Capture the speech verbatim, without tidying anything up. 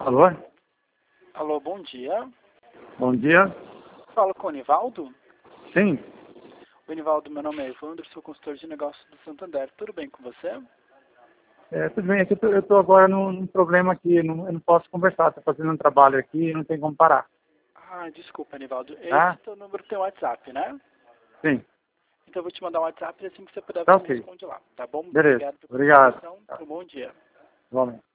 Alô? Alô, bom dia. Bom dia. Falo com o Nivaldo? Sim. Oi, Nivaldo, meu nome é Evandro, sou consultor de negócios do Santander. Tudo bem com você? É, tudo bem, é que eu estou agora num, num problema aqui, não, eu não posso conversar, estou fazendo um trabalho aqui e não tem como parar. Ah, desculpa, Nivaldo. Tá? Esse teu número tem WhatsApp, né? Sim. Então eu vou te mandar um WhatsApp e assim que você puder Tá você me ok. responde lá, tá bom? Muito Beleza. obrigado pela sua Obrigado. atenção. Tá. Um bom dia. Igualmente.